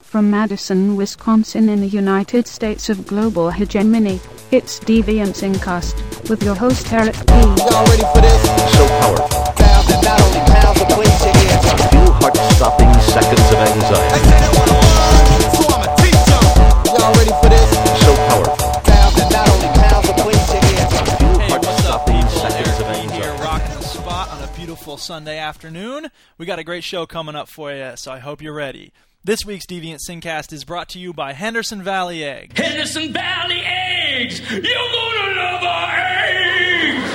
From Madison, Wisconsin in the United States of global hegemony, it's Deviants Incast, with your host Eric P. Y'all ready for this? So powerful. Sound that not only pounds but cleans your ears. Few heart-stopping seconds of anxiety. They say they wanna run, so I'ma teach them. Y'all ready for this? So powerful. Sound that not only pounds but cleans your ears. Few Hey, what's up, heart-stopping people? seconds of Eric B here, anxiety. rocking the spot on a beautiful Sunday afternoon. We got a great show coming up for you, so I hope you're ready. This week's Deviant Singcast is brought to you by Henderson Valley Eggs. Henderson Valley Eggs! You're gonna love our eggs!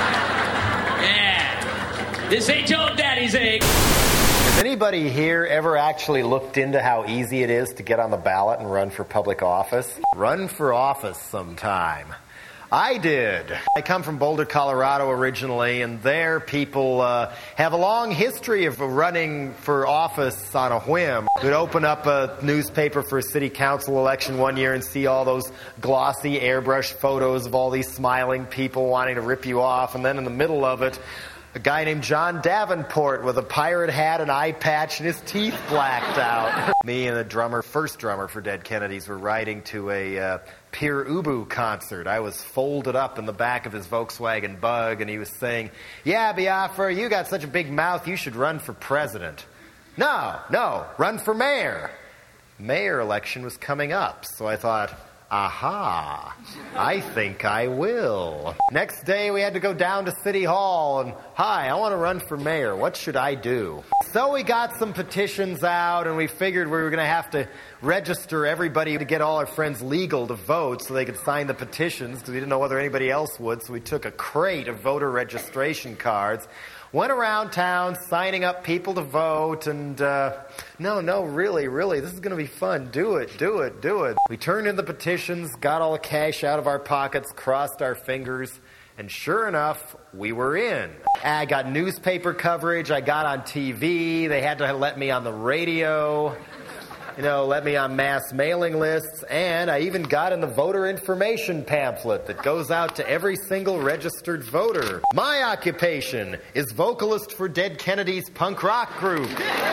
Yeah. This ain't your daddy's egg. Has anybody here ever actually looked into how easy it is to get on the ballot and run for public office? Run for office sometime. I did. I come from Boulder, Colorado originally, and there people have a long history of running for office on a whim. You'd open up a newspaper for a city council election one year and see all those glossy airbrush photos of all these smiling people wanting to rip you off, and then in the middle of it, a guy named John Davenport with a pirate hat and eye patch and his teeth blacked out. Me and the first drummer for Dead Kennedys, were riding to a Pierre Ubu concert. I was folded up in the back of his Volkswagen Bug, and he was saying, "Yeah, Biafra, you got such a big mouth, you should run for president." No, run for mayor. Mayor election was coming up, so I thought, aha, I think I will. Next day we had to go down to City Hall and, hi, I want to run for mayor. What should I do? So we got some petitions out and we figured we were going to have to register everybody to get all our friends legal to vote so they could sign the petitions because we didn't know whether anybody else would. So we took a crate of voter registration cards, went around town signing up people to vote, and no, really, this is going to be fun. Do it. We turned in the petitions, got all the cash out of our pockets, crossed our fingers, and sure enough, we were in. I got newspaper coverage, I got on TV, they had to let me on the radio, let me on mass mailing lists, and I even got in the voter information pamphlet that goes out to every single registered voter. My occupation is vocalist for Dead Kennedys punk rock group.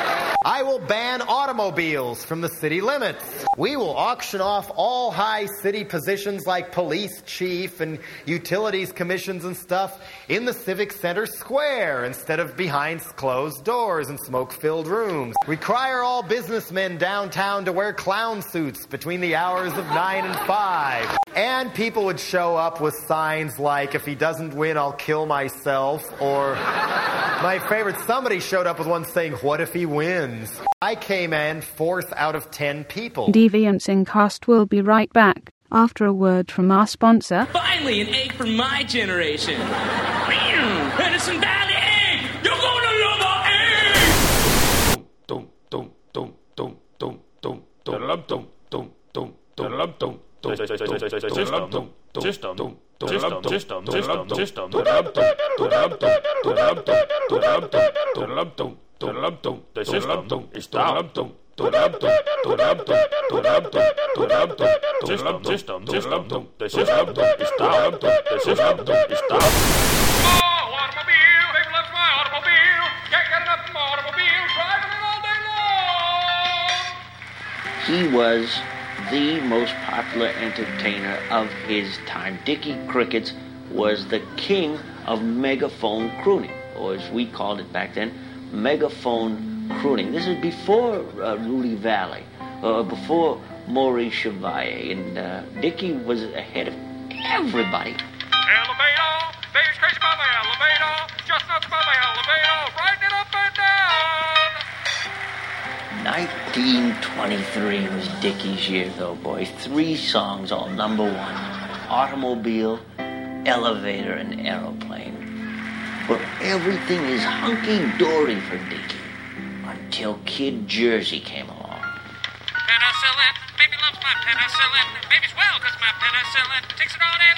I will ban automobiles from the city limits. We will auction off all high city positions like police chief and utilities commissions and stuff in the Civic Center Square instead of behind closed doors and smoke-filled rooms. Require all businessmen downtown to wear clown suits between the hours of 9 and 5. And people would show up with signs like, if he doesn't win, I'll kill myself, or my favorite, somebody showed up with one saying, what if he wins? I came in 4th out of 10 people. Deviants Incast will be right back after a word from our sponsor. Finally, an egg for my generation. Henderson Valley Egg! You're gonna love our egg! He was the most popular entertainer of his time. Dickie Crickets was the king of megaphone crooning, or as we called it back then, megaphone crooning. This is before Rudy Valley, before Maurice Chevalier, and Dickie was ahead of everybody. Elevator, baby's crazy about my elevator, just nuts about my elevator, riding it up and down. 1923 was Dickie's year, though, boy. 3 songs, all number 1. Automobile, Elevator, and Aeroplane. But everything is hunky-dory for Dickie until Kid Jersey came along. Penicillin, baby loves my penicillin. Baby's well because my penicillin takes it all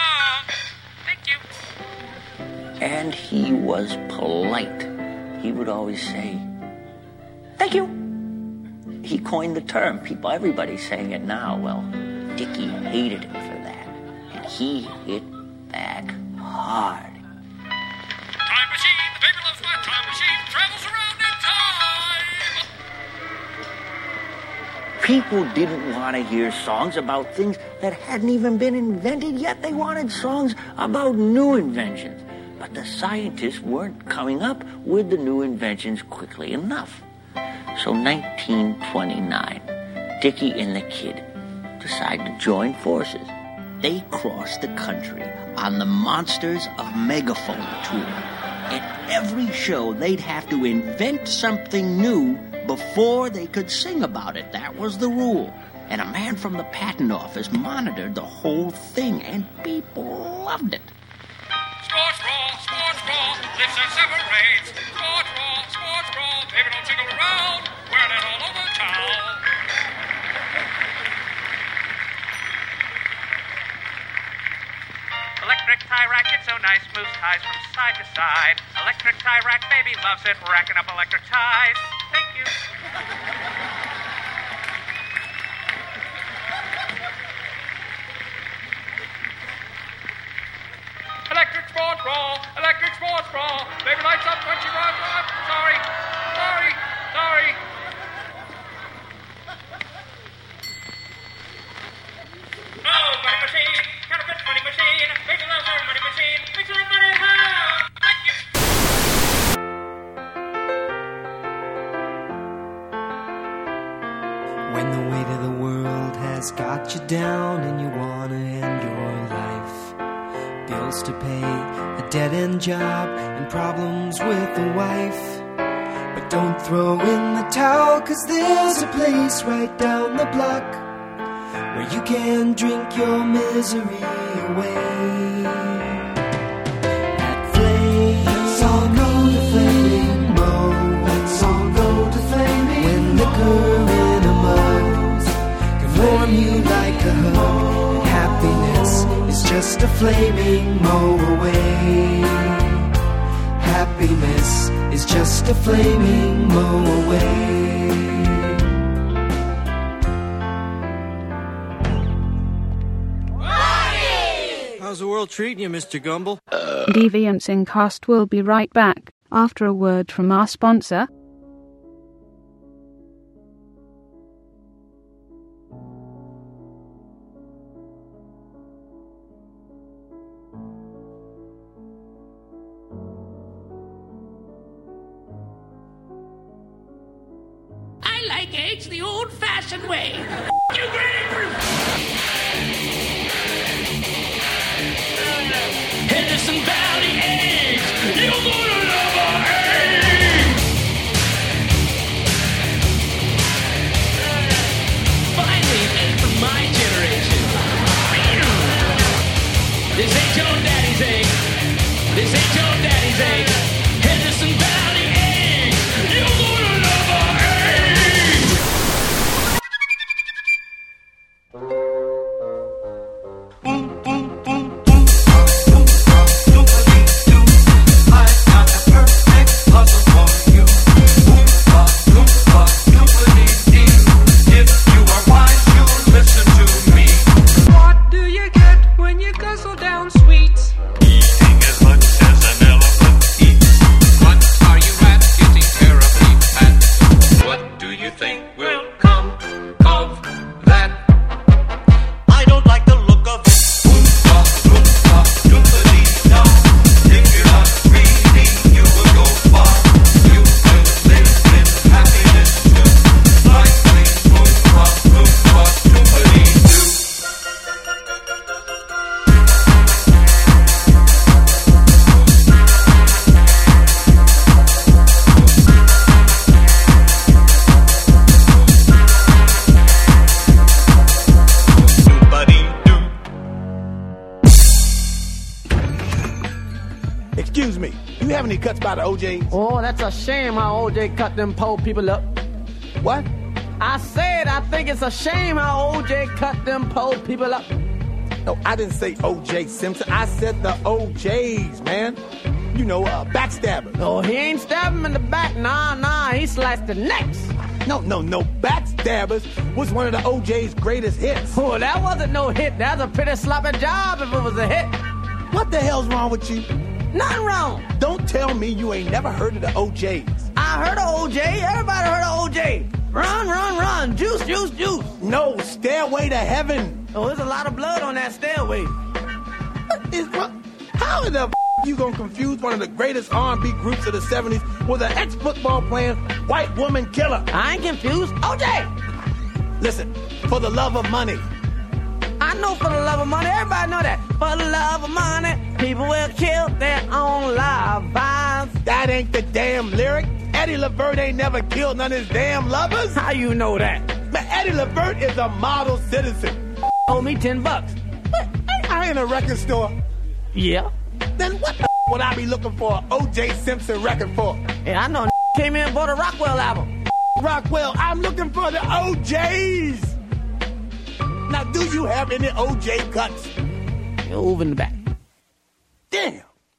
day long. Thank you. And he was polite. He would always say, thank you. He coined the term. Everybody's saying it now. Well, Dickie hated him for that. And he hit back hard. Time machine, the baby loves my time machine, travels around in time. People didn't want to hear songs about things that hadn't even been invented yet. They wanted songs about new inventions. But the scientists weren't coming up with the new inventions quickly enough. So 1929, Dickie and the Kid decided to join forces. They crossed the country on the Monsters of Megaphone tour. At every show, they'd have to invent something new before they could sing about it. That was the rule. And a man from the patent office monitored the whole thing, and people loved it. Sports brawl, lifts and separates. Sports brawl, baby don't jiggle around. Wearing it all over town. Electric tie rack, it's so nice, moves ties from side to side. Electric tie rack, baby loves it, racking up electric ties. Thank you. Electric sports brawl, baby lights up when she runs. Sorry. Oh, money machine, counterfeit money machine, baby loves her money machine, makes her money high. Thank you. When the weight of the world has got you down and you wanna end your life, bills to pay, a dead-end job, and problems with the wife. But don't throw in the towel, 'cause there's a place right down the block where you can drink your misery away. At Flame, let's all go to Flaming Moe. Let's all go to Flaming Moe. When liquor in a mug can warm you like a hug, and happiness is just a flaming Moe away. Happiness is just a flaming Moe away. How's the world treating you, Mr. Gumble? Deviants Incast will be right back after a word from our sponsor. I like eggs the old-fashioned way. You grapefruit! Henderson Valley eggs! You're gonna love our eggs! Finally, an egg from my generation. This ain't your daddy's egg. This ain't your daddy's egg. Henderson Valley eggs! You're gonna love our eggs! What do you get when you guzzle down sweets? Eating as much as an elephant eats. What are you at? Getting terribly fat. What do you think will come of that? I don't like the look of it. Oompa, loompa, doompa-dee-da. If you're not greedy, you will go far. You will live in happiness too. Like me, oompa, loompa, doompa-dee-doo. Excuse me, you have any cuts by the OJs? Oh, that's a shame how OJ cut them poor people up. What? I said I think it's a shame how OJ cut them poor people up. No, I didn't say OJ Simpson. I said the OJs, man. You know, backstabbers. No, he ain't stabbing him in the back. Nah, he sliced the necks. No. Backstabbers was one of the OJ's greatest hits. Oh, that wasn't no hit. That's a pretty sloppy job if it was a hit. What the hell's wrong with you? Nothing wrong. Don't tell me you ain't never heard of the OJs. I heard of OJ. Everybody heard of OJ. Run, run, run. Juice, juice, juice. No, Stairway to Heaven. Oh, there's a lot of blood on that stairway. How in the you gonna confuse one of the greatest R&B groups of the 70s with an ex-football playing white woman killer? I ain't confused. OJ! Listen, for the love of money. I know for the love of money. Everybody know that. For the love of money, people will kill their own lives. That ain't the damn lyric. Eddie Levert ain't never killed none of his damn lovers. How you know that? Man, Eddie Levert is a model citizen. Owe me $10. What? I in a record store. Yeah. Then what the would I be looking for an O.J. Simpson record for? Yeah, I know came in and bought a Rockwell album. Rockwell, I'm looking for the O.J.'s. Now, do you have any O.J. cuts? Over in the back. Damn.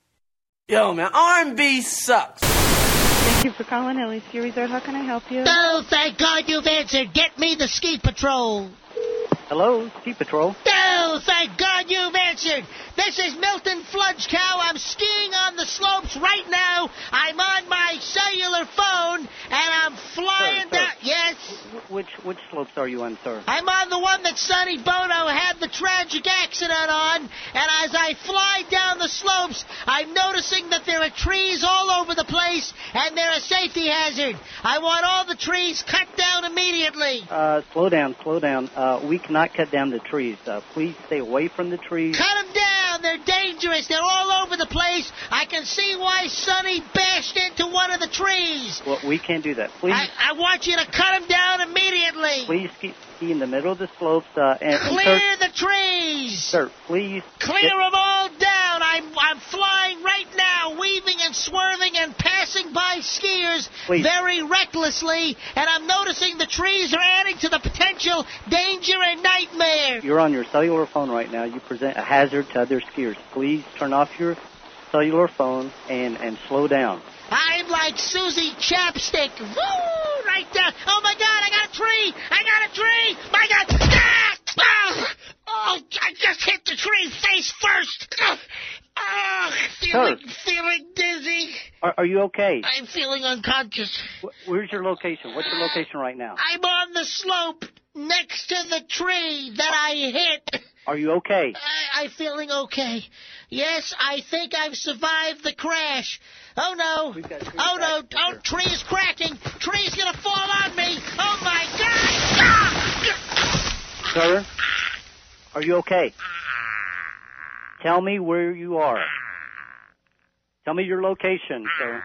Yo, man, R&B sucks. Thank you for calling Ellie Ski Resort. How can I help you? Oh, thank God you've answered. Get me the ski patrol. Hello, Ski Patrol. Oh, thank God you've answered. This is Milton Fludgecow. I'm skiing on the slopes right now. I'm on my cellular phone, and I'm flying down. Yes? Which slopes are you on, sir? I'm on the one that Sonny Bono had the tragic accident on, and as I fly down the slopes, I'm noticing that there are trees all over the place, and they're a safety hazard. I want all the trees cut down immediately. Slow down. We cannot cut down the trees. Please stay away from the trees. Cut them down. They're dangerous. They're all over the place. I can see why Sonny bashed into one of the trees. Well, we can't do that. Please. I want you to cut them down immediately. Please ski in the middle of the slopes. And clear the trees. Sir, please. Clear them all down. I'm flying right now, weaving and swerving and passing by skiers very recklessly, and I'm noticing the trees are adding to the potential danger and nightmare. You're on your cellular phone right now. You present a hazard to other skiers. Please turn off your cellular phone and slow down. I'm like Susie Chapstick. Woo! Right down. Oh, my God, I got a tree. My God. Ah! Oh, I just hit the tree face first. Feeling dizzy. Are you okay? I'm feeling unconscious. Where's your location? What's your location right now? I'm on the slope next to the tree that I hit. Are you okay? I'm feeling okay. Yes, I think I've survived the crash. Oh, no. Oh, no. Oh, tree is cracking. Tree's going to fall on me. Oh, my God. Sir, are you okay? Tell me where you are. Tell me your location, sir.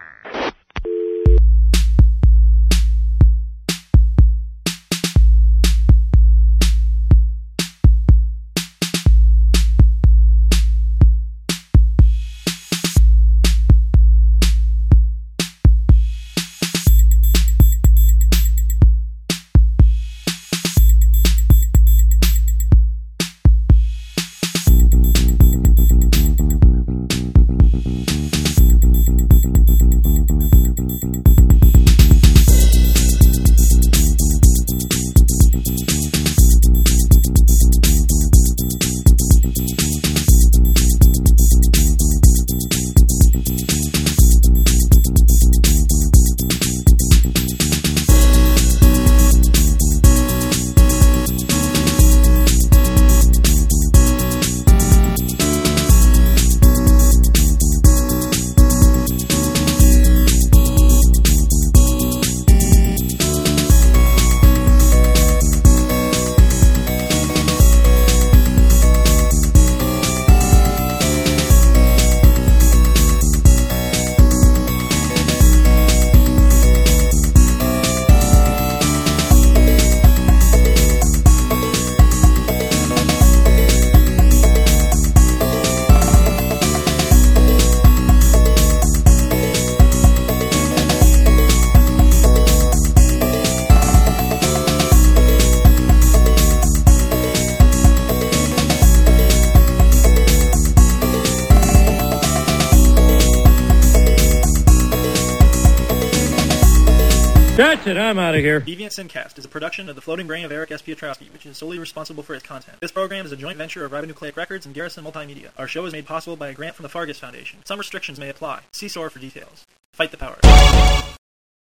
That's it, I'm out of here. Deviant Syncast is a production of the floating brain of Eric S. Piotrowski, which is solely responsible for its content. This program is a joint venture of Ribonucleic Records and Garrison Multimedia. Our show is made possible by a grant from the Fargus Foundation. Some restrictions may apply. See SOAR for details. Fight the power.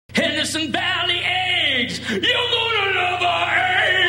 Henderson Valley eggs. You're gonna love our eggs.